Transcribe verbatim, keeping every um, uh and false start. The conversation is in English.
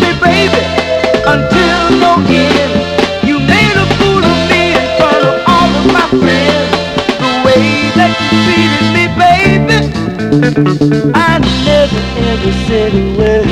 me, baby, until no end. You made a fool of me in front of all of my friends. The way that you treated me, baby, I